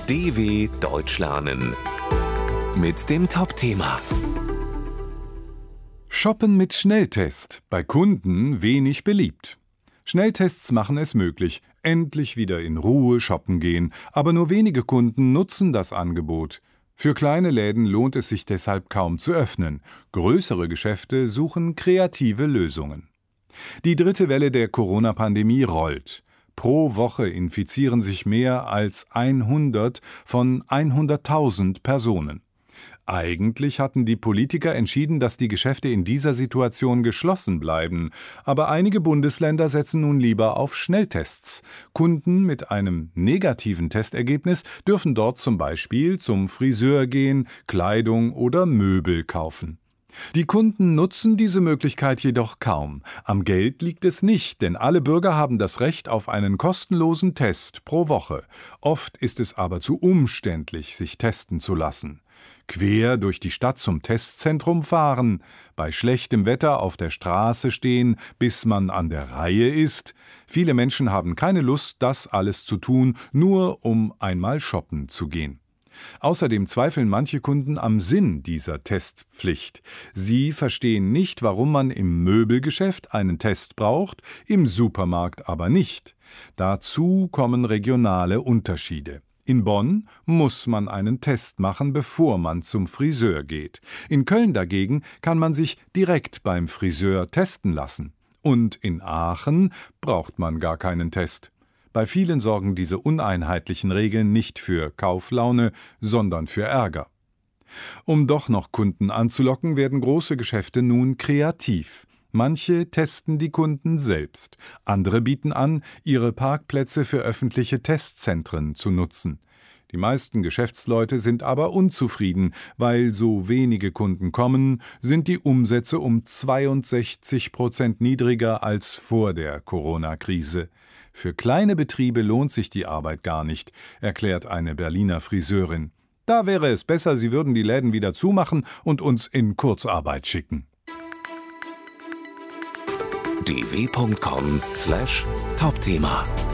DW Deutsch lernen mit dem Top-Thema. Shoppen mit Schnelltest, bei Kunden wenig beliebt. Schnelltests machen es möglich, endlich wieder in Ruhe shoppen gehen, aber nur wenige Kunden nutzen das Angebot. Für kleine Läden lohnt es sich deshalb kaum zu öffnen. Größere Geschäfte suchen kreative Lösungen. Die dritte Welle der Corona-Pandemie rollt. Pro Woche infizieren sich mehr als 100 von 100.000 Personen. Eigentlich hatten die Politiker entschieden, dass die Geschäfte in dieser Situation geschlossen bleiben. Aber einige Bundesländer setzen nun lieber auf Schnelltests. Kunden mit einem negativen Testergebnis dürfen dort zum Beispiel zum Friseur gehen, Kleidung oder Möbel kaufen. Die Kunden nutzen diese Möglichkeit jedoch kaum. Am Geld liegt es nicht, denn alle Bürger haben das Recht auf einen kostenlosen Test pro Woche. Oft ist es aber zu umständlich, sich testen zu lassen. Quer durch die Stadt zum Testzentrum fahren, bei schlechtem Wetter auf der Straße stehen, bis man an der Reihe ist. Viele Menschen haben keine Lust, das alles zu tun, nur um einmal shoppen zu gehen. Außerdem zweifeln manche Kunden am Sinn dieser Testpflicht. Sie verstehen nicht, warum man im Möbelgeschäft einen Test braucht, im Supermarkt aber nicht. Dazu kommen regionale Unterschiede. In Bonn muss man einen Test machen, bevor man zum Friseur geht. In Köln dagegen kann man sich direkt beim Friseur testen lassen. Und in Aachen braucht man gar keinen Test. Bei vielen sorgen diese uneinheitlichen Regeln nicht für Kauflaune, sondern für Ärger. Um doch noch Kunden anzulocken, werden große Geschäfte nun kreativ. Manche testen die Kunden selbst, andere bieten an, ihre Parkplätze für öffentliche Testzentren zu nutzen. Die meisten Geschäftsleute sind aber unzufrieden, weil so wenige Kunden kommen, sind die Umsätze um 62% niedriger als vor der Corona-Krise. Für kleine Betriebe lohnt sich die Arbeit gar nicht, erklärt eine Berliner Friseurin. Da wäre es besser, sie würden die Läden wieder zumachen und uns in Kurzarbeit schicken. dw.com/Topthema